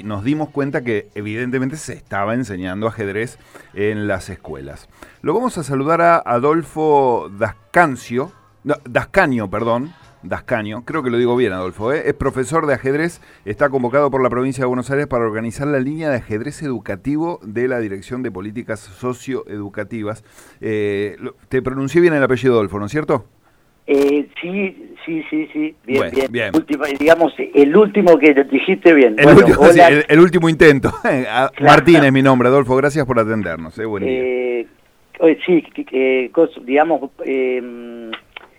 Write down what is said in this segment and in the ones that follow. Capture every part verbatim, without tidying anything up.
nos dimos cuenta que evidentemente se estaba enseñando ajedrez en las escuelas. Lo vamos a saludar a Adolfo Dascancio, no, Dascaño, perdón, Dascaño, creo que lo digo bien, Adolfo, ¿eh? Es profesor de ajedrez, está convocado por la provincia de Buenos Aires para organizar la línea de ajedrez educativo de la Dirección de Políticas Socioeducativas. Eh, te pronuncié bien el apellido, Adolfo, ¿no es cierto? Eh, sí, sí, sí, sí, bien, bueno, bien. bien. Última, digamos, el último que dijiste bien. El, bueno, último, sí, el, el último intento. Claro. Martín es mi nombre, Adolfo, gracias por atendernos. Eh, buen día. Eh, sí, eh, digamos, eh,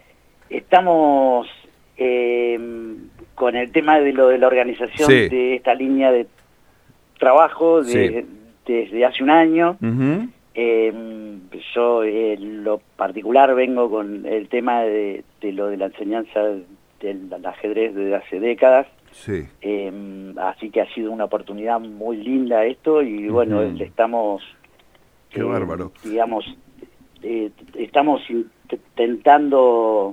estamos eh, con el tema de lo de la organización sí. de esta línea de trabajo de, sí. desde hace un año. Uh-huh. Eh, yo en lo particular vengo con el tema de, de lo de la enseñanza del, del ajedrez desde hace décadas, sí. eh, así que ha sido una oportunidad muy linda esto y bueno, uh-huh. le estamos, qué eh, bárbaro, digamos, eh, estamos intentando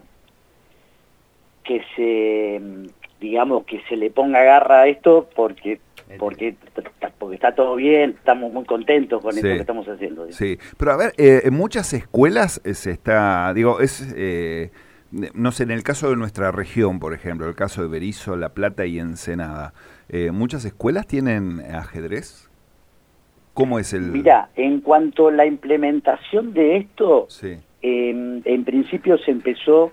que se, digamos, que se le ponga garra a esto porque porque porque está todo bien, estamos muy contentos con sí. esto que estamos haciendo. Digo. Sí, pero a ver, eh, en muchas escuelas se está, digo, es, eh, no sé, en el caso de nuestra región, por ejemplo, el caso de Berisso, La Plata y Ensenada, eh, ¿muchas escuelas tienen ajedrez? ¿Cómo es el...? Mira, en cuanto a la implementación de esto, sí. eh, en principio se empezó...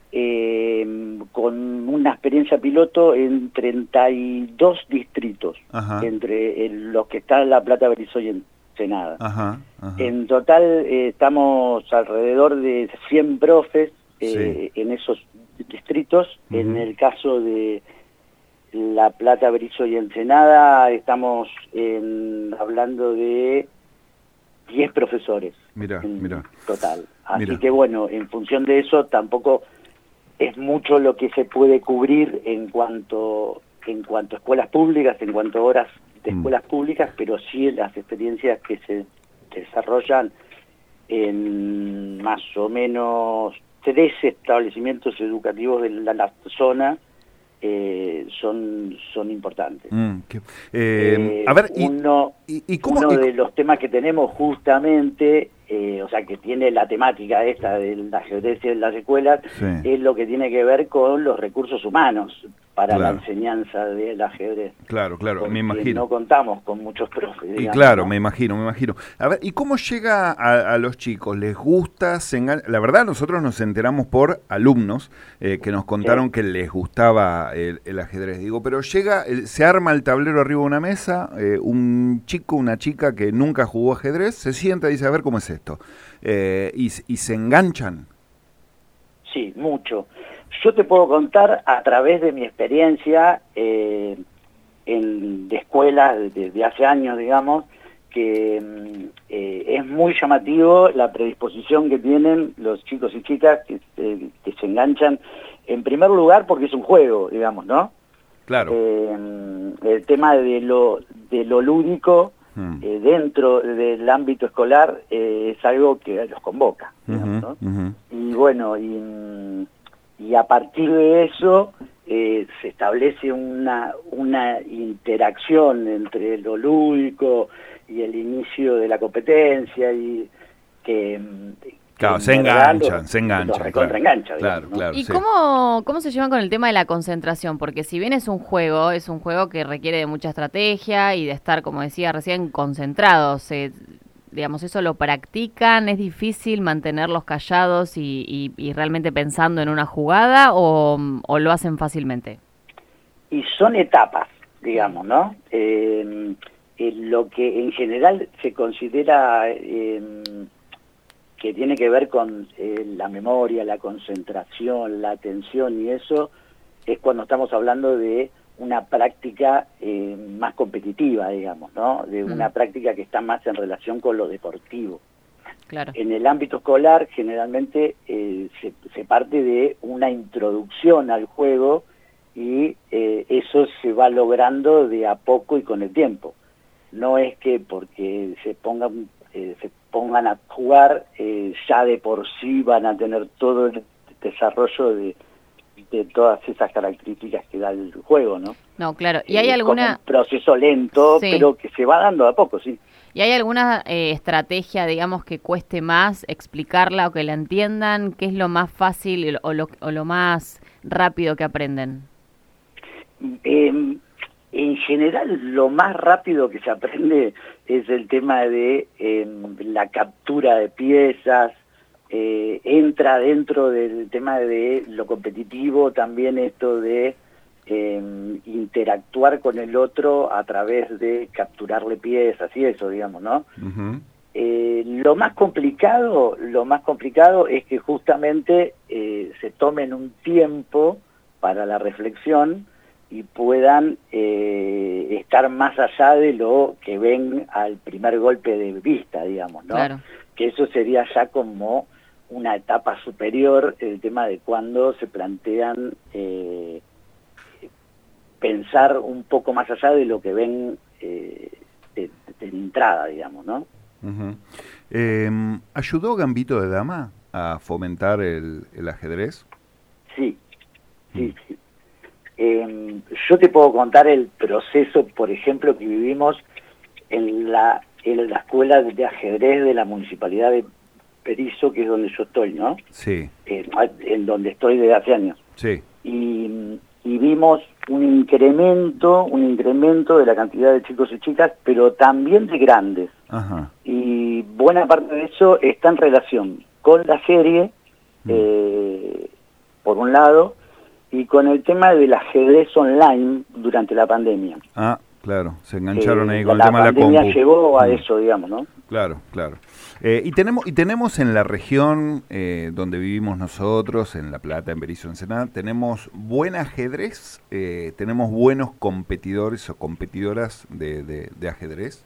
Eh, con una experiencia piloto en treinta y dos distritos, ajá. entre el, los que están en La Plata, Berisso y Ensenada. Ajá, ajá. En total eh, estamos alrededor de cien profes eh, sí. en esos distritos. Uh-huh. En el caso de La Plata, Berisso y Ensenada estamos en, hablando de diez profesores mirá, en mirá. total. Así mirá. que bueno, en función de eso tampoco... es mucho lo que se puede cubrir en cuanto en cuanto a escuelas públicas, en cuanto a horas de escuelas mm. públicas, pero sí las experiencias que se desarrollan en más o menos tres establecimientos educativos de la, la zona eh, son son importantes. Mm, que, eh, eh, a ver, uno, y, y, y cómo, uno y, de los temas que tenemos justamente, eh, o sea, que tiene la temática esta del ajedrez en las escuelas, sí. es lo que tiene que ver con los recursos humanos para claro. la enseñanza del ajedrez. Claro, claro, me imagino. No contamos con muchos profes. Digamos, y claro, ¿no? me imagino, me imagino. A ver, ¿y cómo llega a, a los chicos? ¿Les gusta? Se engan... La verdad, nosotros nos enteramos por alumnos eh, que nos contaron sí. que les gustaba el, el ajedrez. Digo, pero llega, el, se arma el tablero arriba de una mesa, eh, un chico, una chica que nunca jugó ajedrez, se sienta y dice, a ver cómo es esto. Eh, y, y se enganchan. Sí, mucho. Yo te puedo contar a través de mi experiencia eh, en, de escuelas desde de hace años, digamos, que eh, es muy llamativo la predisposición que tienen los chicos y chicas que, eh, que se enganchan, en primer lugar porque es un juego, digamos, ¿no? Claro. Eh, el tema de lo, de lo lúdico hmm. eh, dentro del ámbito escolar eh, es algo que los convoca, digamos, uh-huh, ¿no? Uh-huh. Y bueno, y... y a partir de eso eh, se establece una, una interacción entre lo lúdico y el inicio de la competencia y que... Claro, se enganchan, lo, se enganchan. Recontraenganchan, claro, digamos, ¿no? claro, ¿Y sí. cómo, cómo se llevan con el tema de la concentración? Porque si bien es un juego, es un juego que requiere de mucha estrategia y de estar, como decía recién, concentrados. Eh, digamos, ¿eso lo practican? ¿Es difícil mantenerlos callados y, y, y realmente pensando en una jugada o, o lo hacen fácilmente? Y son etapas, digamos, ¿no? Eh, eh, lo que en general se considera eh, que tiene que ver con eh, la memoria, la concentración, la atención y eso, es cuando estamos hablando de una práctica eh, más competitiva, digamos, ¿no? De una mm. práctica que está más en relación con lo deportivo. Claro. En el ámbito escolar, generalmente eh, se, se parte de una introducción al juego y eh, eso se va logrando de a poco y con el tiempo. No es que porque se pongan, eh, se pongan a jugar, eh, ya de por sí van a tener todo el desarrollo de de todas esas características que da el juego, ¿no? No, claro. ¿Y hay eh, alguna...? Un proceso lento, sí. pero que se va dando de a poco, sí. ¿Y hay alguna eh, estrategia, digamos, que cueste más explicarla o que la entiendan? ¿Qué es lo más fácil o lo, o lo más rápido que aprenden? Eh, en general, lo más rápido que se aprende es el tema de eh, la captura de piezas. Eh, entra dentro del tema de lo competitivo también esto de eh, interactuar con el otro a través de capturarle piezas y eso, digamos, ¿no? Uh-huh. Eh, lo más complicado, lo más complicado es que justamente eh, se tomen un tiempo para la reflexión y puedan eh, estar más allá de lo que ven al primer golpe de vista, digamos, ¿no? Claro. Que eso sería ya como una etapa superior, el tema de cuando se plantean eh, pensar un poco más allá de lo que ven eh, de, de entrada, digamos, ¿no? Uh-huh. eh, ¿Ayudó Gambito de Dama a fomentar el, el ajedrez? Sí, sí, mm. sí. Eh, yo te puedo contar el proceso, por ejemplo, que vivimos en la, en la escuela de ajedrez de la Municipalidad de Berisso, que es donde yo estoy, ¿no? Sí. Eh, en donde estoy desde hace años. Sí. Y, y vimos un incremento, un incremento de la cantidad de chicos y chicas, pero también de grandes. Ajá. Y buena parte de eso está en relación con la serie, mm. eh, por un lado, y con el tema del ajedrez online durante la pandemia. Ah, claro, se engancharon eh, ahí con la, el tema de la compu. La pandemia llegó a mm. eso, digamos, ¿no? Claro, claro. Eh, y tenemos y tenemos en la región eh, donde vivimos nosotros, en La Plata, en Berisso, Ensenada, tenemos buen ajedrez, eh, tenemos buenos competidores o competidoras de, de, de ajedrez.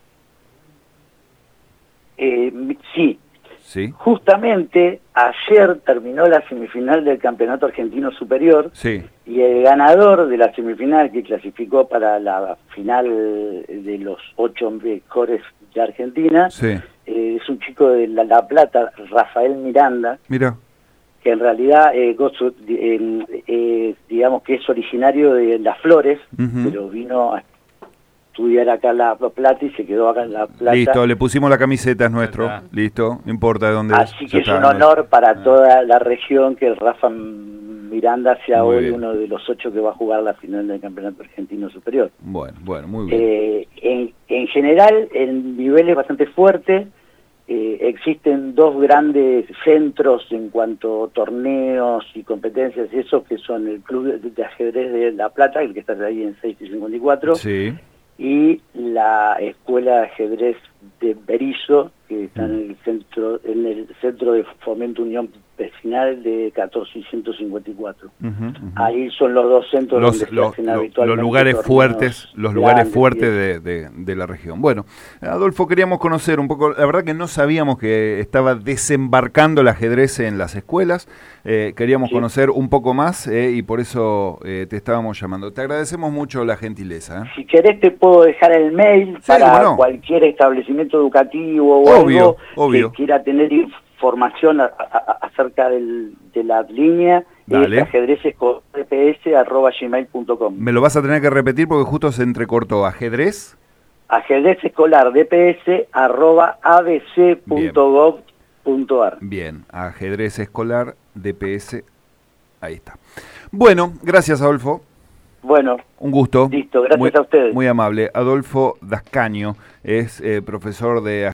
Eh, sí. Sí. Justamente ayer terminó la semifinal del Campeonato Argentino Superior. Sí. Y el ganador de la semifinal, que clasificó para la final de los ocho mejores de Argentina, sí. eh, es un chico de La, la Plata, Rafael Miranda. Mira. Que en realidad, eh, gozo, eh, eh, digamos que es originario de Las Flores, uh-huh. pero vino a estudiar acá en La Plata y se quedó acá en La Plata. Listo, le pusimos la camiseta, es nuestro. Ajá. Listo, no importa de dónde Así es. que es un honor para ah. toda la región que Rafa Miranda sea muy hoy bien. Uno de los ocho que va a jugar la final del Campeonato Argentino Superior. Bueno, bueno, muy bien. Eh, en, en general, el nivel es bastante fuerte. Eh, existen dos grandes centros en cuanto a torneos y competencias y eso, que son el Club de, de Ajedrez de La Plata, el que está ahí en seis y cincuenta y cuatro. Sí. Y la Escuela de Ajedrez de Berisso, que está en el centro en el centro de Fomento Unión Vecinal de catorce y ciento cincuenta y cuatro. Uh-huh, uh-huh. Ahí son los dos centros los, donde los, se hacen lo, habitualmente los lugares fuertes, los lugares grandes, fuertes de, de, de la región. Bueno, Adolfo, queríamos conocer un poco, la verdad que no sabíamos que estaba desembarcando el ajedrez en las escuelas, eh, queríamos sí. conocer un poco más eh, y por eso eh, te estábamos llamando. Te agradecemos mucho la gentileza. ¿eh? Si querés te puedo dejar el mail sí, para bueno. cualquier establecimiento educativo o obvio, algo obvio. que quiera tener información a, a, acerca del, de la línea. Dale. Es ajedrezescolardps arroba gmail punto com. Me lo vas a tener que repetir porque justo se entrecortó. ¿Ajedrez? ajedrezescolardps arroba abc punto gov punto ar. Bien, ajedrez escolar D P S, ahí está. Bueno, gracias Adolfo. Bueno, un gusto. Listo, gracias muy, a ustedes. Muy amable. Adolfo Dascaño es eh, profesor de